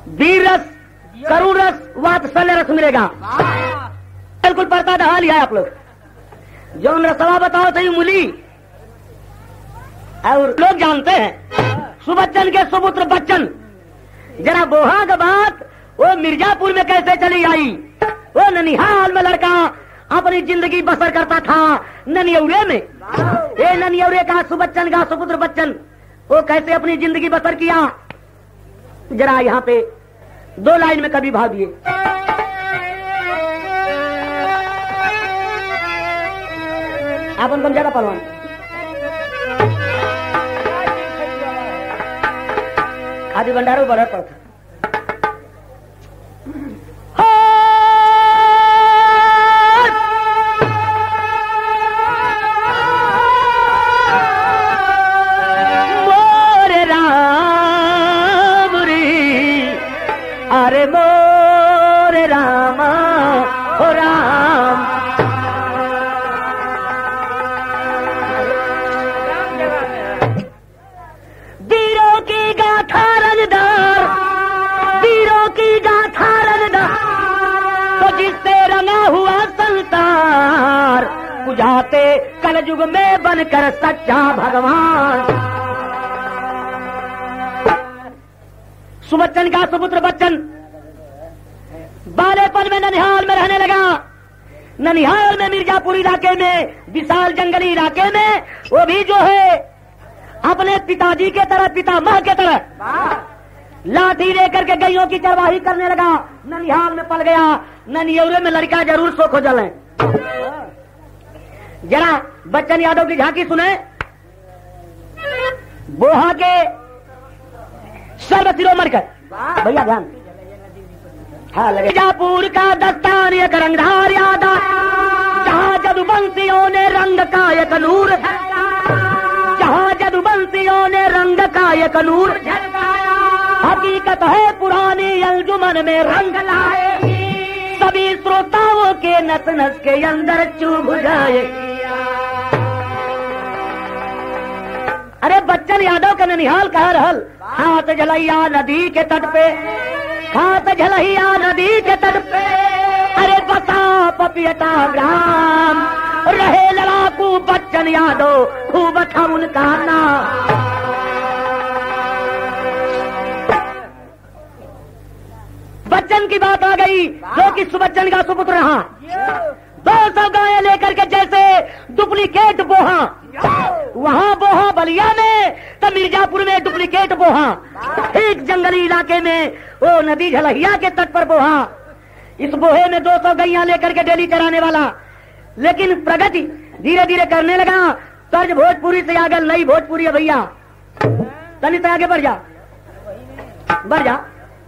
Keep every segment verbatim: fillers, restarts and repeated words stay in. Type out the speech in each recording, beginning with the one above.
वीर रस, करुण रस, वात्सल्य रस मिलेगा। बिल्कुल पढ़ता दहा लिया है आप लोग। जो रसवा बताओ सही मूली, और लोग जानते हैं सुबच्चन के सुपुत्र बच्चन। जरा बोहा का बात वो मिर्जापुर में कैसे चली आई। वो ननिहाल में लड़का अपनी जिंदगी बसर करता था ननियौरे में। ये ननियौरे का सुबच्चन का सुपुत्र बच्चन वो कैसे अपनी जिंदगी बसर किया, जरा यहाँ पे दो लाइन में कभी भाविए। आप उनको ज्यादा पलवान आदि भंडारों बड़ा पड़ता। मोरे राम री, अरे मोरे रामा हो राम। वीरों की गाथा रंगदार, वीरों की गाथा रंगदार, तो जिससे रंगा हुआ संसार, बुझाते कलयुग में बनकर सच्चा भगवान। सुबच्चन का सुपुत्र बच्चन बालेपन में ननिहाल में रहने लगा। ननिहाल में मिर्जापुर इलाके में, विशाल जंगली इलाके में, वो भी जो है अपने पिताजी के तरह, पितामह के तरह लाठी लेकर के गैयों की चरवाही करने लगा। ननिहाल में पल गया। ननियौरे में लड़का जरूर सो खोजल है। जरा बच्चन यादव की झांकी सुने। बोहा के सर्व शिरोमणि कर भैया ध्यान। हाँ लगे। मिर्जापुर का दस्तान एक रंगधार याद आया, जहाँ जदुवंशियों ने रंग का एक नूर, जहाँ जदुवंशियों ने रंग का एक नूर झलकाया। हकीकत है पुरानी अंजुमन में रंग लाए, सभी श्रोताओं के नस नस के अंदर चुभ जाए। अरे बच्चन यादव का ननिहाल कह रहल। हाथ झलैया नदी के तट पे, हाथ झलैया नदी के तट पे, अरे बसा पपियता ग्राम, रहे लड़ाकू बच्चन यादव खूब था उनका नाम। बच्चन की बात आ गई, जो कि सुबच्चन का सुपुत्र रहा। दो सौ गायें लेकर के जैसे डुप्लीकेट बोहा, वहाँ बोहा बलिया में, तो मिर्जापुर में डुप्लीकेट बोहा। एक जंगली इलाके में वो नदी झलहिया के तट पर बोहा। इस बोहे में दो सौ गैया लेकर के डेली चराने वाला। लेकिन प्रगति धीरे धीरे करने लगा। तर्ज भोजपुरी से आगे नई भोजपुरी है भैया, तनी से आगे बढ़ जा, बढ़ जा।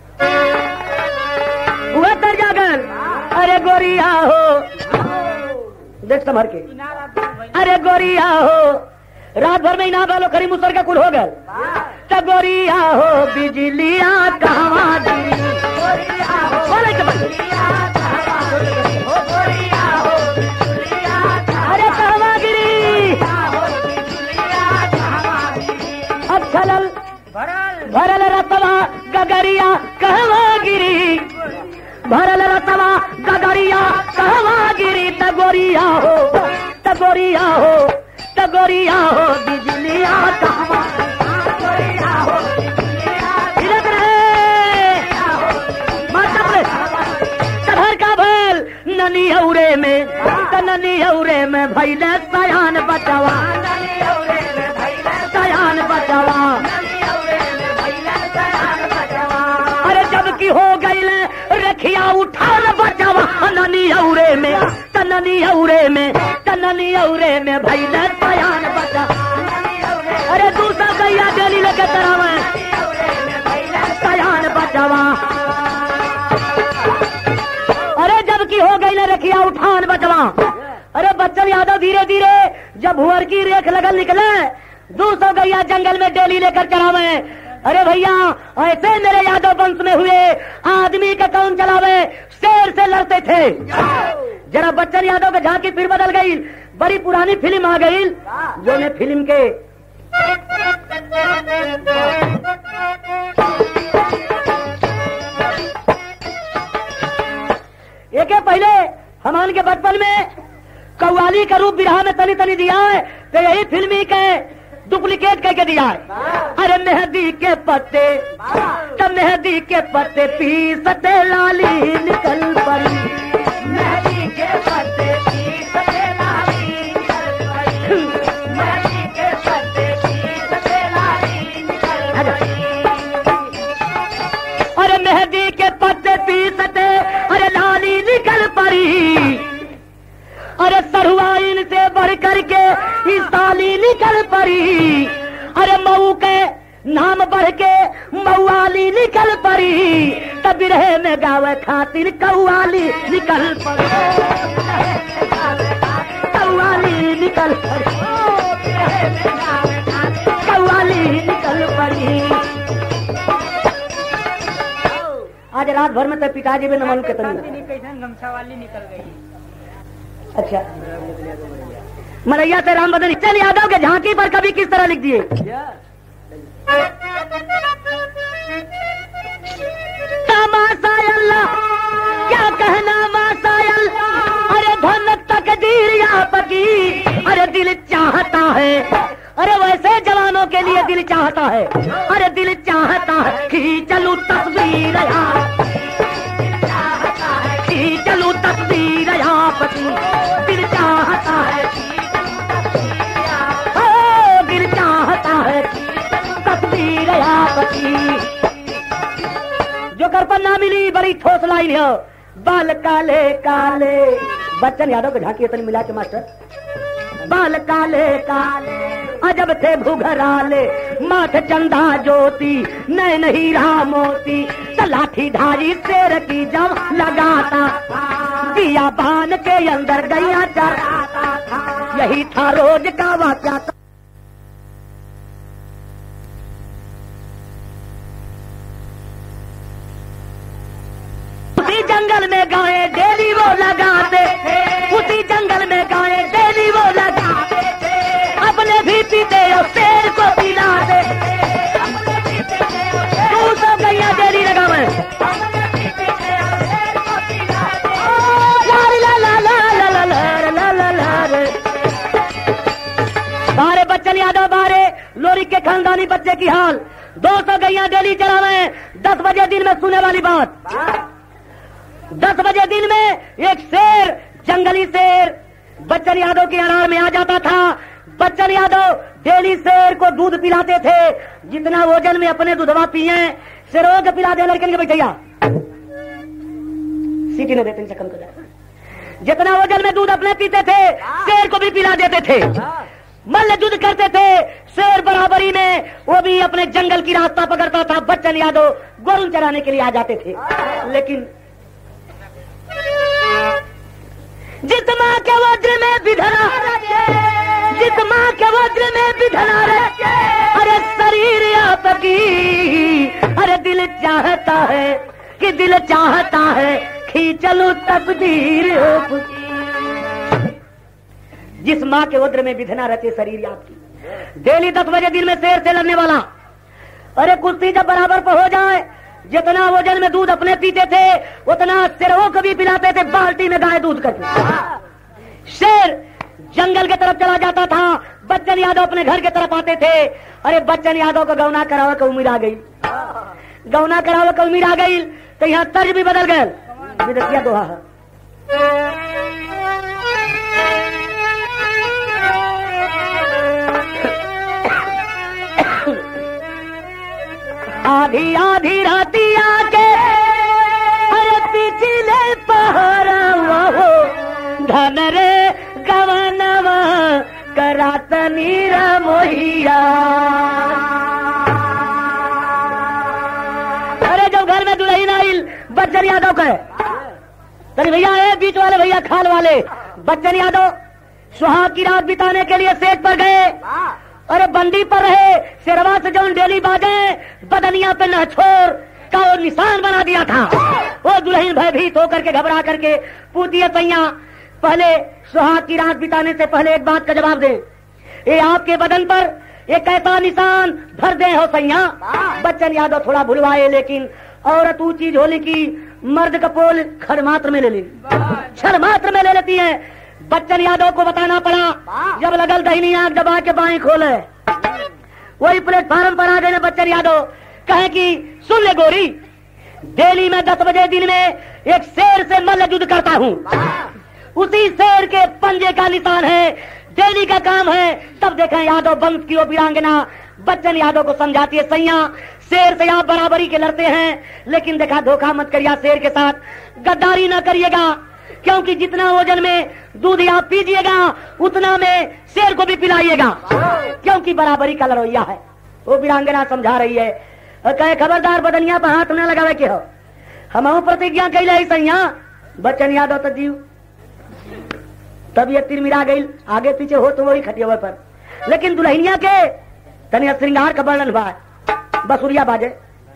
वह तर्ज आगल, अरे गोरिया हो, देख संभर के, अरे गोरिया हो, रात भर में इना बालो खरी मुसर का कुल हो गए। तो गोरिया हो बिजलिया कहवा गिरी, अरे कहवा गिरी, अब छलल भरल रतवा गगरिया कहवा गिरी, भरल रतवा गगरिया कहवा गिरी। तगोरिया हो, तगोरिया हो, तगोरिया हो बिजलिया कहवा, हिलत रहे मतलब तभर का भल ननियौरे में, ननियौरे में भैले सयान बचावा, सयान बचावा। अरे जब की हो गई रखिया उठा न बचावा ननियौरे में, ननियौरे में, ननियौरे में भैले सयान बचा। अरे दूसरा गैया डेली लेके तरावा सयान बचावा। अरे जब की हो गई रखिया उठान बचवा। अरे बच्चन यादव धीरे धीरे जब भुअर की रेख लगल निकले, दो सौ गैया जंगल में डेली लेकर चलावे। अरे भैया ऐसे मेरे यादव वंश में हुए, आदमी का कौन चलावे, शेर से लड़ते थे। जरा बच्चन यादव का झांकी फिर बदल गई, बड़ी पुरानी फिल्म आ गई, जो ने फिल्म के पहले हमान के बचपन में कव्वाली का रूप बिरहा में तनी तनी दिया है, तो यही फिल्मी के डुप्लीकेट करके दिया है। अरे मेहंदी के पत्ते तब मेहंदी के पत्ते पीसते लाली निकल पड़ी, मेहंदी के पत्ते पीसते लाली निकल पड़ी, मेहंदी के पत्ते पीसते लाली निकल पड़ी। अरे मेहंदी के पत्ते पीसते अरे लाली निकल पड़ी, अरे सरुआइन से बढ़ करके इस साली निकल पड़ी, अरे मऊ के नाम बढ़ के मऊआली निकल पड़ी, तब बिरहे में गावे खातिर कव्वाली निकल पड़ी, कव्वाली निकल पड़ी, कव्वाली निकल पड़ी। आज रात भर में तो पिताजी भी न मालूम कितनी गमछा वाली निकल गई। अच्छा, मलैया से राम बदन चल यादव के झांकी पर कभी किस तरह लिख दिए, मासायल क्या कहना मासायल, अरे धन तकदीर या पकी, अरे दिल चाहता है, अरे वैसे जवानों के लिए दिल चाहता है, अरे दिल चाहता है कि चलू तस्वीर कि चलू तस्वीर यहाँ पति, दिल चाहता है ओ दिल चाहता है तस्वीर यहाँ पति। जो कर पर ना मिली बड़ी ठोस लाइन है, बाल काले काले, बच्चन यादव को झांकी इतनी मिला के मास्टर, बाल काले काले अजब थे भूघराले, माथ चंदा ज्योति नैन हीरा मोती, लाठी धारी शेर की जब लगाता दिया बान के अंदर गैया चराता था, यही था रोज का वाक्या। उसी जंगल में गाय डेली वो लगाते थे, उसी जंगल में गाय डेली वो लगाते थे, अपने भी पीते और शेर को पिलाते, तू सब गैया डेली लगा मैं बारे बच्चन यादव बारे लोरी के खानदानी बच्चे की हाल, दो सौ गैया डेली चलावे, दस बजे दिन में सुने वाली बात, दस बजे दिन में एक शेर जंगली शेर बच्चन यादव के अनार में आ जाता था। बच्चन यादव डेली शेर को दूध पिलाते थे, जितना वजन में अपने दूधवा पिए शेरों को पिला दे, लड़के के बैठैया सीटी न देते कम कर जाए, जितना वजन में दूध अपने पीते थे शेर को भी पिला देते थे, मल्ल युद्ध करते थे शेर बराबरी में, वो भी अपने जंगल की रास्ता पकड़ता था, बच्चन यादव गोरू चराने के लिए आ जाते थे। लेकिन जिस माँ के वज्र में विधना, जिस माँ के वज्र में विधना रहे, अरे शरीर आपकी, अरे दिल चाहता है कि दिल चाहता है खींचलू तस्वीर आपकी, जिस माँ के वज्र में विधना रहती शरीर आपकी। डेली दस बजे दिन में शेर से लड़ने वाला, अरे कुश्ती जब बराबर पर हो जाए, जितना वजन में दूध अपने पीते थे उतना शेरों को भी पिलाते थे, बाल्टी में गाय दूध करके। शेर जंगल के तरफ चला जाता था, बच्चन यादव अपने घर के तरफ आते थे। अरे बच्चन यादव को गौना करावे का उम्मीद आ गई, गौना करावे का उम्मीद आ गई, तो यहाँ तर्ज भी बदल गए। विदेशिया दोहा है, आधी आधी राती आके अरे पिछले पहरवा हो, धन रे गवनवा करात नीरा मोहिया। अरे जब घर में दुल्हन आइल बच्चन यादव का, तनी भैया है बीच वाले भैया खाल वाले, बच्चन यादव सुहाग की रात बिताने के लिए सेट पर गए। अरे बंदी पर रहे, शेरवा से जौन डेली बाजे बदनिया पे नहछोर का वो निशान बना दिया था। वो दुल्हन भयभीत होकर के घबरा करके पूछती है, सैया पहले सुहाग की रात बिताने से पहले एक बात का जवाब दे, ये आपके बदन पर एक ऐसा निशान भर दे हो सैया। बच्चन यादव थोड़ा भुलवाए, लेकिन औरत ऊंची झोली की मर्द का पोल खड़ मात्र में ले ली, क्षण मात्र में ले लेती है। बच्चन यादव को बताना पड़ा, जब लगल दहिनी आंख दबा के बाएं खोले, वही प्लेटफार्म पर आ गए बच्चन यादव, कहे कि सुन ले गोरी, दिल्ली में दस बजे दिन में एक शेर से मल्ल युद्ध करता हूँ, उसी शेर के पंजे का निशान है, दिल्ली का काम है। तब देखें यादव वंश की वो वीरांगना बच्चन यादव को समझाती है, सैया शेर से आप बराबरी के लड़ते हैं, लेकिन देखा धोखा मत करिए, शेर के साथ गद्दारी न करिएगा, क्योंकि जितना वजन में दूध आप पीजिएगा उतना में शेर को भी पिलाइएगा, क्योंकि बराबरी का लड़ोइया है। वो वीरांगना समझा रही है, कहे खबरदार बदनिया पर हाथ न लगावे के हो, हम प्रतिज्ञा कैले है सैया। बच्चन यादव तो जीव तब ये तिरमिरा गई, आगे पीछे हो तो वही खटिया पर, लेकिन दुल्हनिया के तनिया श्रृंगार का वर्णन हुआ, बसुरिया बाजे।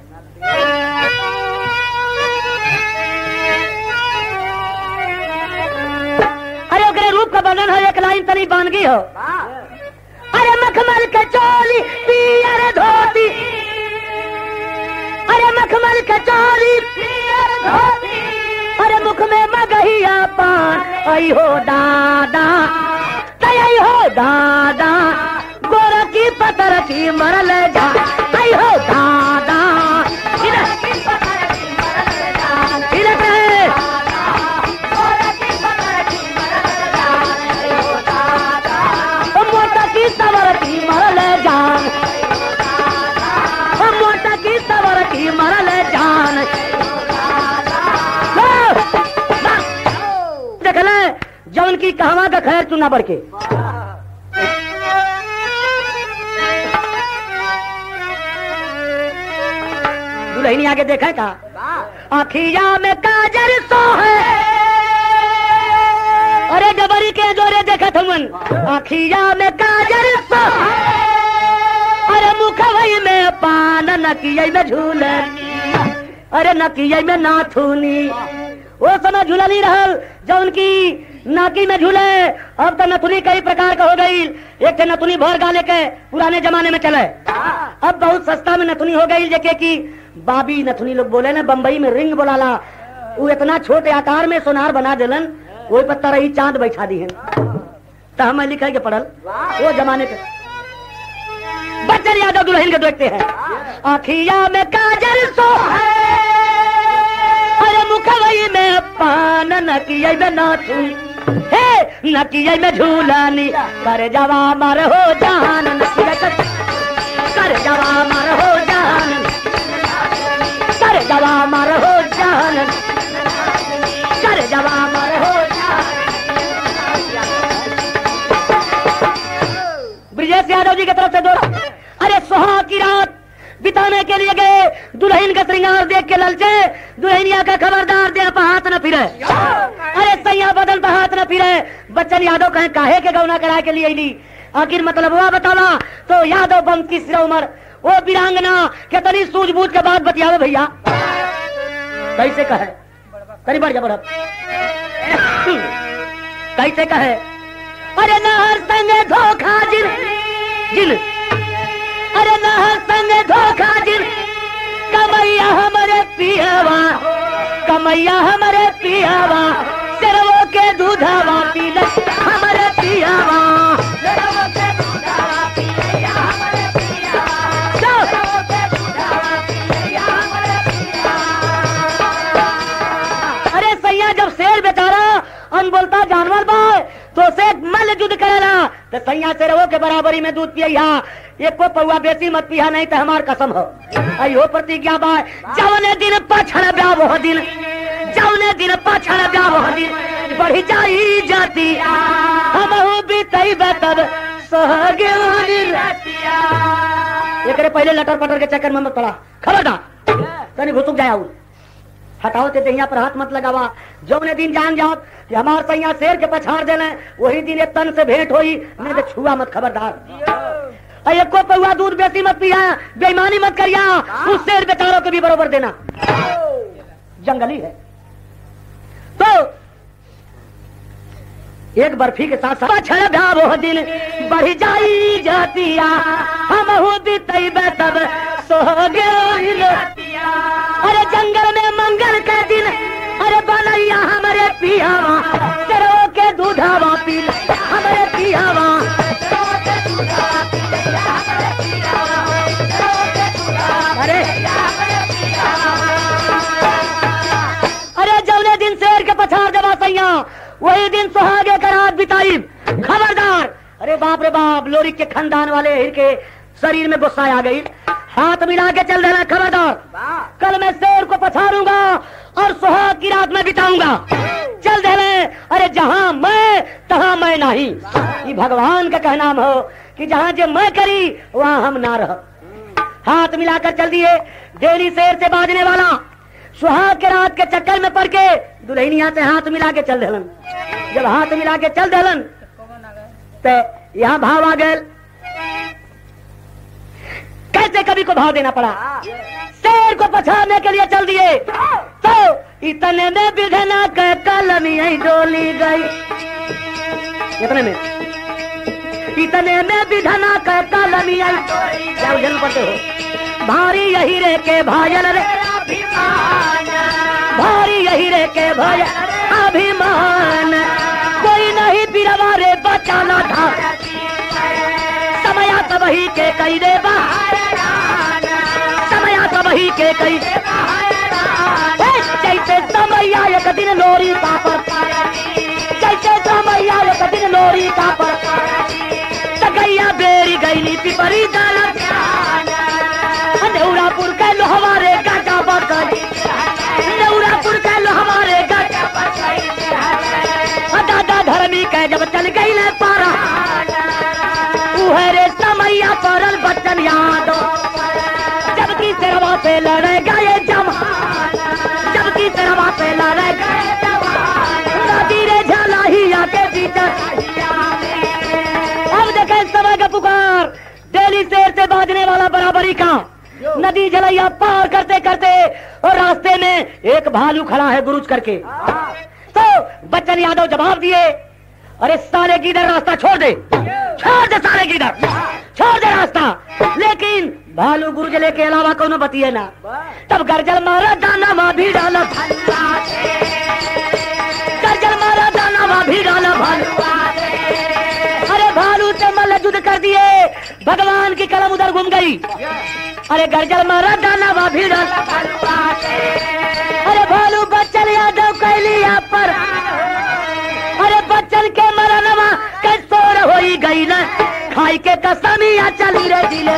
अरे ओकरे रूप का वर्णन है, एक लाइन तनी बन गई हो, अरे मखमल के चोली पियर धोती, अरे मखमल के चोली पियर धोती, अरे मुख में मगहिया पान, आई हो दादा तय हो दादा, गोरा की पतर की मरल जा, आई हो दादा मोटा की सवर की मरल जान, मोटा की सवर की मरल जान। देख ले जौन की कहवा का खैर चुना बढ़ के, दुल्हनी आगे देखा का, आखिया में काजर सो है, अरे जबरी के जोरे देखा थमन, आखिया में काजर सो, अरे मुखवई में पान, नकिया में झूले, अरे नकिया में नाथुनी। वो समय झूला नहीं रहल जो उनकी नाकी में झूले, अब तो नथुनी कई प्रकार का हो गई, एक नथुनी भर गाले के पुराने जमाने में चले, अब बहुत सस्ता में नथुनी हो गई, जेके की बाबी नथुनी लोग बोले ना, बम्बई में रिंग बोलाला, वो इतना छोटे आकार में सोनार बना दिलन, वही पर तरही चांद बैठा दी है, तो हमें लिखा के पढ़ल वो जमाने के। बच्चन यादव दुल्हन के देखते हैं, आखिया में काजल सो है, अरे मुखवई में पान, नकिया में नाथुनी, हे नकिया में झूलानी, कर जवा मर हो जान, नकिया कर जवा मर हो जान, कर जवा मर हो जान, कर जवा मर हो जान। ब्रिजेश यादव जी की तरफ से दो, अरे सुहा की रात बिताने के लिए गए, दुल्हन का श्रृंगार देख के ललचे, दुल्हनिया का खबरदार दे पर हाथ न फिरे, अरे सैया बदल पर हाथ न फिरे। बच्चन यादव कहे काहे के गौना करा के लिए ली, आखिर मतलब हुआ बतावा, तो यादव बम की सिर उमर वो वीरांगना के तनी सूझबूझ के बाद बतियावे भैया, कैसे कहे करी बढ़ जा बढ़ कैसे कहे, अरे नहर संगे धोखा जिन जिन, अरे नहर संगे धोखा जिन, कमैया हमारे पियावा, कमैया हमारे पियावा, सिरवो के दूधवा पीले हमारे पियावा, सिरवो के दूधवा पीले हमारे पियावा, सिरवो के दूधवा पीले हमारे पियावा। अरे सैया जब शेर बेचारा अनबोलता जानवर बा तो से मल युद्ध करेला, तो सैया से रहो के बराबरी में दूध पिया, एक को पौआ बेसी मत पिया, नहीं तो हमार कसम हो, अयो प्रतिज्ञा बा, जौने दिन पछड़ ब्या वो दिन, जौने दिन पछड़ ब्या वो दिन, बढ़ी जाई जाती हम बीतई तब सहगे रतिया। एकरे पहले लटर पटर के चक्कर में मत पड़ा, खबरदार तनी घुसुक जाया, हटाओ ते दहिया पर हाथ मत लगावा, जौने दिन जान जाओ कि हमार सैया शेर के पछाड़ देने, वही दिन एक तन से भेंट होई, नहीं तो छुआ मत, खबरदार। एक को पौआ दूध बेसी मत पिया, बेईमानी मत करिया, उस शेर बेचारों को भी बरोबर देना, जंगली है। तो एक बर्फी के साथ पछड़ भा वो दिन, बढ़ी जाई जातिया हम हो बीतई तब सोगे। अरे जंगल में मंगल के दिन पियावा तेरो के दूधावा पी हमारे पियावा। अरे अरे जौने दिन शेर के पछाड़ जबा सैया वही दिन सुहागे का रात बिताई। खबरदार। अरे बाप रे बाप, लोरी के खानदान वाले हिर के शरीर में गुस्सा आ गई। हाथ मिला के चल देना खबरदार। कल मैं शेर को पछाड़ूंगा और सुहाग की रात में बिताऊंगा। चल देने। अरे जहां मैं तहां मैं नहीं। ये भगवान का कहना हो कि जहां जो मैं करी वहां हम ना रह। हाथ मिलाकर चल दिए। डेली शेर से बाजने वाला सुहाग के रात के चक्कर में पड़ के दुल्हनिया से हाथ मिला के चल देलन। जब हाथ मिला के चल देलन तो यहाँ भाव आ गए। कैसे कभी को भाव देना पड़ा। शेर को पछाड़ने के लिए चल दिए तो इतने में बिघना के कलमी डोली गई। इतने में इतने में बिघना के कलमी क्या उजल पड़ते हो। भारी यही रे के भाजल रे भारी यही रे के भाई अभिमान कोई नहीं बिरवा रे बचाना था समया तब ही के कई दे समया तब ही के कई जैसे समया एक दिन लोरी का पर जैसे समया एक दिन लोरी का पर तकैया बेरी गईली पिपरी डाला नेउरापुर के लो हमारे गाजा बकरी नेउरापुर के लो हमारे गाजा दादा धर्मी के जब चल गई ले पारा रे समैया परल बच्चन याद जबकि सिरवा पे लड़ेगा ये जवान जबकि सिरवा पे लड़ेगा ये जवान नदी रे झाला ही आके भीतर। अब देखे समय का पुकार डेली शेर से बाजने वाला बराबरी का नदी जलैया पार करते करते और रास्ते में एक भालू खड़ा है गुरुज करके। तो बच्चन यादव जवाब दिए अरे साले की इधर रास्ता छोड़ दे छोड़ दे साले की इधर छोड़ दे रास्ता। लेकिन भालू गुरुज लेके अलावा कोनो बतिए ना। तब गर्जल मारा दाना मा भी डाला गर्जल मारा दाना मा भी डाला भालू। अरे भालू से मल्ल युद्ध कर दिए। भगवान की कलम उधर घूम गई। अरे गर्जल मारा दाना वा भी डाला। अरे भालू बच्चन यादव कैलिया पर अरे बच्चन के मरनवा कैसोर होई गई न खाई के कसमिया चली रे दिले।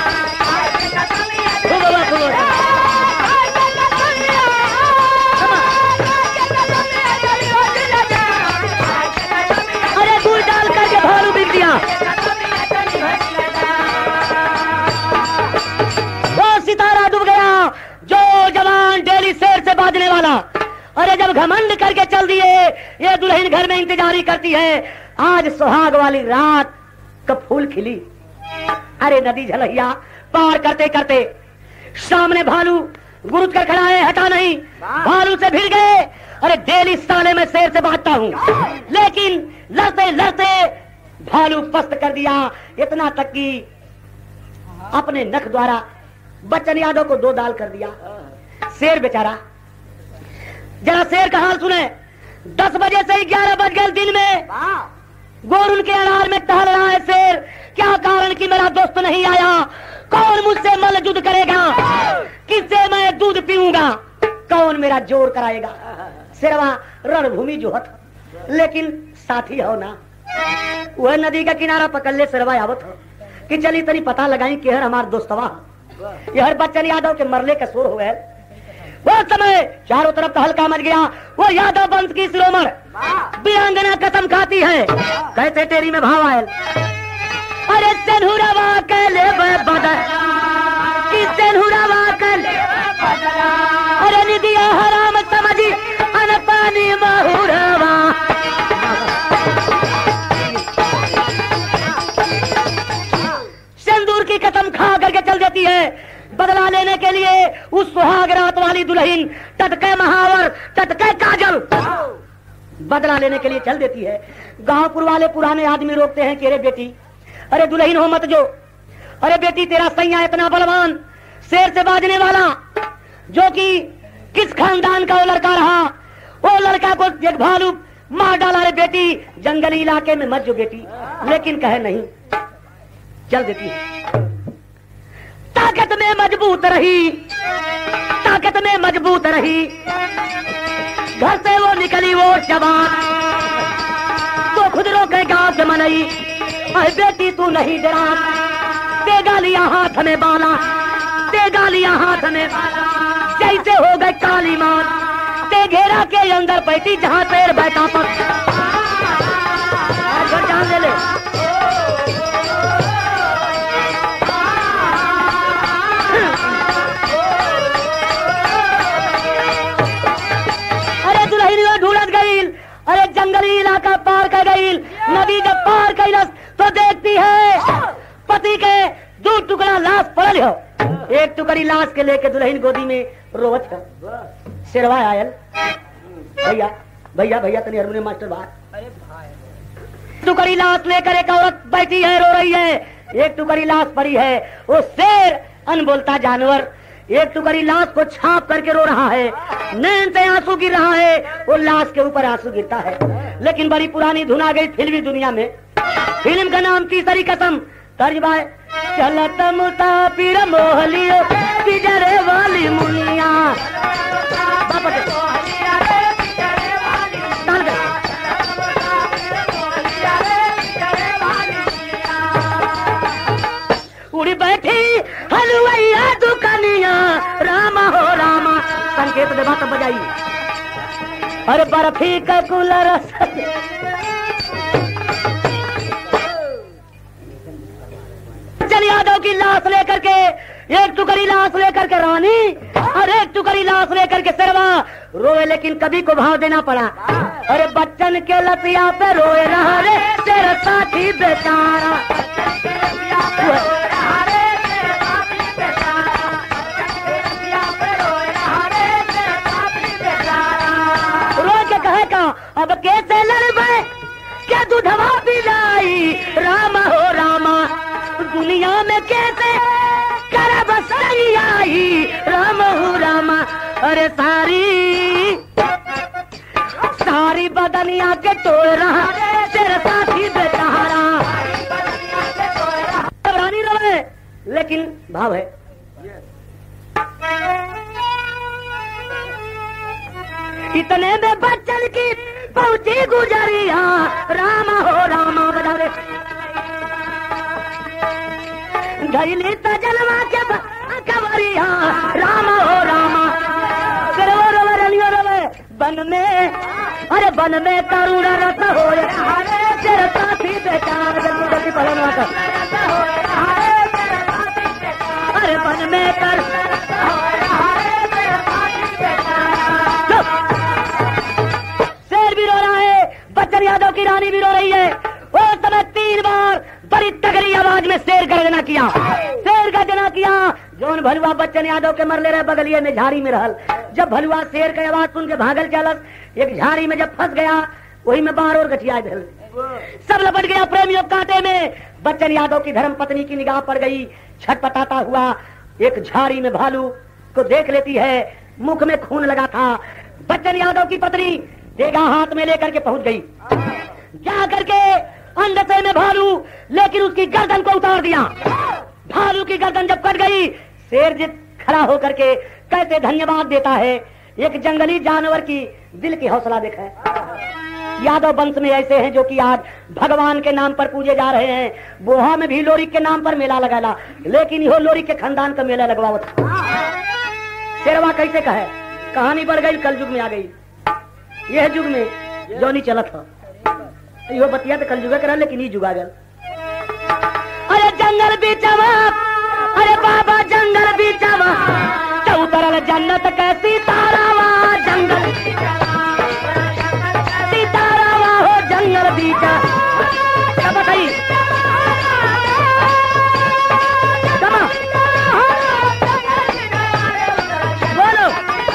अरे गुड़ डाल करके भालू बिक दिया। वो सितारा डूब गया जो जवान डेली शेर से बाजने वाला। अरे जब घमंड करके चल दिए ये दुल्हन घर में इंतजारी करती है। आज सुहाग वाली रात का फूल खिली। अरे नदी झलैया पार करते करते सामने भालू गुरुज कर खड़ा है हटा नहीं। भालू से भिड़ गए। अरे डेली साले में शेर से बाजता हूँ लेकिन लड़ते लड़ते भालू पस्त कर दिया। इतना तक कि अपने नख द्वारा बच्चन यादव को दो दाल कर दिया। शेर बेचारा जरा शेर का हाल सुने। दस बजे से ग्यारह बज गए दिन में गोरुन के अनार में टहल रहा है शेर। क्या कारण कि मेरा दोस्त नहीं आया। कौन मुझसे मल युद्ध करेगा। किससे मैं दूध पीऊंगा। कौन मेरा जोर कराएगा। शेरवा रणभूमि जो हत लेकिन साथी हो ना। वह नदी का किनारा पकड़ ले शेरवा आवत हो कि चली तनी पता लगाई कि हर हमार दोस्तवा यह बच्चन यादव के मरले का शोर हो गए। वो समय चारों तरफ हल्का मच गया। वो यादव वंश की शिरोमण वीरांगना कसम खाती है। कैसे तेरी में भाव आयल। अरे सेनुरवा के ले बदल कि सेनुरवा के ले अरे निदिया हराम समझी अन पानी महुरवा। सिंदूर की कसम खा करके चल देती है बदला लेने के लिए। उस सुहाग रात वाली दुल्हन टटके महावर टटके काजल बदला लेने के लिए चल देती है। गांवपुर वाले पुराने आदमी रोकते हैं कि अरे बेटी अरे दुल्हन हो मत जो। अरे बेटी तेरा सैया इतना बलवान शेर से बाजने वाला जो कि किस खानदान का वो लड़का रहा वो लड़का को एक भालू मार डाला, रे बेटी जंगली इलाके में मत जो बेटी, लेकिन कहे नहीं चल देती है। ताकत में मजबूत रही, ताकत में मजबूत रही, घर से वो निकली वो जवान, तो खुद रोके गांव से मनई, अरे बेटी तू नहीं डरा, देगा लिया हाथ में बाला, देगा लिया हाथ में बाला, जैसे हो गए काली मान, ते घेरा के अंदर बैठी जहां पैर बैठा पर जान ले ले। अरे दुल्हन ढूंढत गई, अरे जंगली इलाका पार कर गई, नदी जब पार कैलस तो देखती है पति के दो टुकड़ा लाश पड़ल हो, एक टुकड़ी लाश के लेके दुल्हन गोदी में रोवत है। शेरवा आयल, भैया भैया भैया तनी हारमोनियम मास्टर बात, अरे भाई टुकड़ी लाश लेकर एक औरत बैठी है, रो रही है, एक टुकड़ी लाश पड़ी है, वो शेर अनबोलता जानवर एक टुकड़ी लाश को छाप करके रो रहा है, नैन से आंसू गिर रहा है, वो लाश के ऊपर आंसू गिरता है। लेकिन बड़ी पुरानी धुन आ गई फिल्मी दुनिया में, फिल्म का नाम तीसरी कसम, तर्जबा है चलत मुसाफिर मोहलियो पिजरे वाली मुनिया, उड़ी बैठी हलवैया दुकानिया, रामा हो रामा, संकेत देवा तब बजाई, अरे बर्फी का कूलर चल यादव की लाश लेकर के, एक टुकड़ी लाश लेकर के रानी और एक टुकड़ी लाश लेकर के शेरवा रोए, लेकिन कभी को भाव देना पड़ा। अरे बच्चन के लतिया पे रोए रहा रे तेरा साथी बेचारा, रो के कहे का अब कैसे लड़बे क्या दूधवा पिलाई, रामा हो रामा दुनिया में कैसे करब सही आई, राम हो रामा, अरे सारी सारी बदनिया के तोड़ रहा तेरा साथी बेचारा, रानी रोए लेकिन भाव है। इतने में बच्चन की पहुंची गुजरिया, रामा हो रामा बजा रे घैली तजलवा के कवरिया, रामा हो रामा, करवो रवे रलियो रवे बन में, अरे बन में करुण रत हो तेरा साथी बेचारा, जल्दी जल्दी पढ़ना था, अरे बन में कर शेर भी रो रहा है, बच्चन यादव की रानी भी रो रही है। वो समय तीन बार बड़ी तगड़ी आवाज में शेर गर्जना किया, शेर गर्जना किया, जोन भलुआ बच्चन यादव के मरले रहे बगलिए में झाड़ी में रहल, जब भलुआ शेर की आवाज सुन के भागल चलस, एक झाड़ी में जब फंस गया वही में बाहर और गठिया धल, सब लपट गया प्रेमियों कांटे में। बच्चन यादव की धर्म पत्नी की निगाह पड़ गई, छटपटाता हुआ एक झाड़ी में भालू को देख लेती है, मुख में खून लगा था। बच्चन यादव की पत्नी देगा हाथ में लेकर के पहुंच गई, जा करके अंडसे में भालू, लेकिन उसकी गर्दन को उतार दिया। भालू की गर्दन जब कट गई, शेर जित खड़ा होकर के कैसे धन्यवाद देता है, एक जंगली जानवर की दिल की हौसला देखा है। यादव वंश में ऐसे हैं जो कि आज भगवान के नाम पर पूजे जा रहे हैं। बोहा में भी लोरी के नाम पर मेला लगाला, लेकिन यो लोरी के खानदान का मेला लगवावत। शेरवा कैसे कहे, कहानी बढ़ गई, कल युग में आ गई। यह युग में जो नहीं चलत था, यो बतिया तो कल युग करा, लेकिन ये जुगा गल। अरे जंगल बीचवा, अरे बाबा जंगल बीचवा, चौतरल जन्नत कैसी तारावा, जंगल सीतारावा हो जंगल बीचा, क्या बताई बोलो।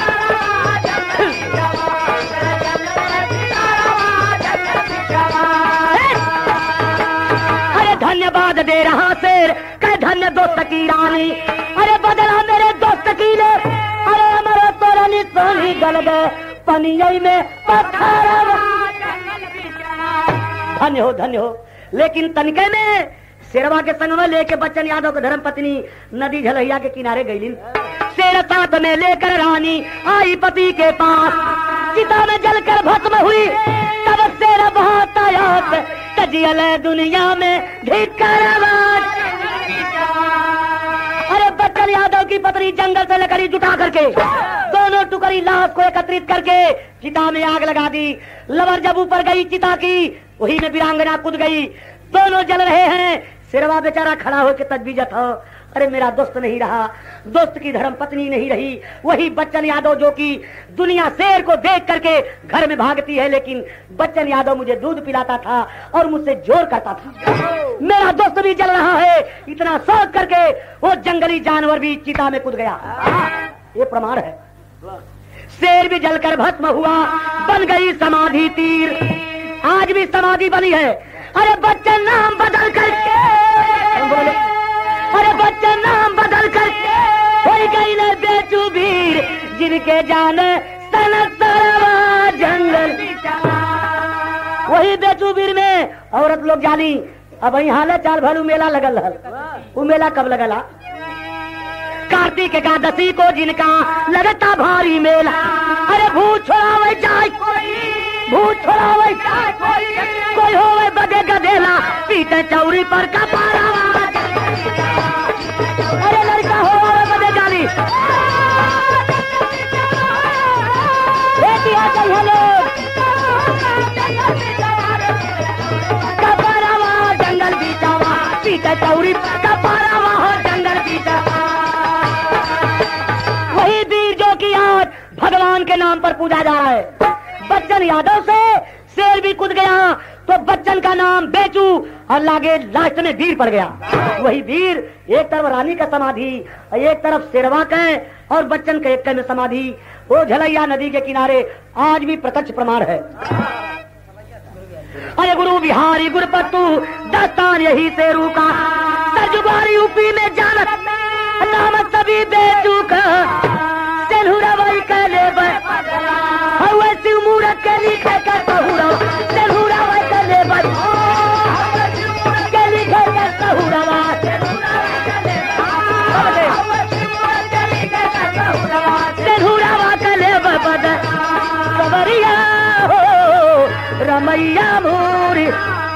अरे धन्यवाद दे रहा शेर, कह धन्य दोस्त की रानी, अरे बदला मेरे दोस्त की ले, अरे हमारा तोरा सोनी गल गए, पनियई में पत्थर। धन्य हो धन्य हो। लेकिन तनिके में शेरवा के संग में लेके बच्चन यादव के धर्म पत्नी नदी झलहिया के किनारे गईलिन। शेर साथ में लेकर रानी आई पति के पास, चिता में जलकर भस्म हुई तब शेर बहुत आयात, तजियल दुनिया में धिक्कार आवाज। अरे बच्चन यादव की पत्नी जंगल से लकड़ी जुटा करके दोनों टुकड़ी लाश को एकत्रित करके चिता में आग लगा दी। लवर जब ऊपर गई चिता की, वही में वीरांगना कूद गई, दोनों जल रहे हैं। शेरवा बेचारा खड़ा होकर तजबीज था, अरे मेरा दोस्त नहीं रहा, दोस्त की धर्म पत्नी नहीं रही। वही बच्चन यादव जो कि दुनिया शेर को देख करके घर में भागती है, लेकिन बच्चन यादव मुझे दूध पिलाता था और मुझसे जोर करता था। मेरा दोस्त भी जल रहा है, इतना सोच करके वो जंगली जानवर भी चिता में कूद गया। ये प्रमाण है। शेर भी जलकर भस्म हुआ, बन गई समाधि तीर। आज भी समाधि बनी है। अरे बच्चन नाम बदल करके, अरे बच्चन नाम बदल करके हो गई न बेचू वीर, जिनके जाने सनसरवा जंगल। वही बेचू वीर में औरत लोग जाली। अब यहाँ चाल भरू मेला लगल है। वो मेला कब लगला? कार्तिक एकादशी को जिनका लगता भारी मेला। अरे भूत छोड़ावे जाए भूत छोड़ावे जाए कोई होवे बदे गधेला, पीटे चौरी पर कपारा। अरे लड़का होवे बदे गाली, बेटी आ गई है लोग कपारावा जंगल बीचावा, पीटे चौरी कपारावा हो जंगल बीचावा। वही वीर जो कि आज भगवान के नाम पर पूजा जा रहा है। बच्चन यादव से शेर भी कूद गया तो बच्चन का नाम बेचू और लागे लास्ट में वीर पड़ गया। वही वीर एक तरफ रानी का समाधि, एक तरफ शेरवा का और बच्चन के एक में समाधि। वो झलैया नदी के किनारे आज भी प्रत्यक्ष प्रमाण है। अरे गुरु बिहारी गुरपत्तू दस्तान यही से रूका, सरजुगारी यूपी में जानत नाम सभी बेचू का। तेलहुरा वही का लेबर हवे शिव मूरत के लिखे का कहूरा, तेलहुरा वही का लेबर के लिखे का कहूरा। तेलहुरा वही का लेबर बद सबरिया हो रमैया भूरी।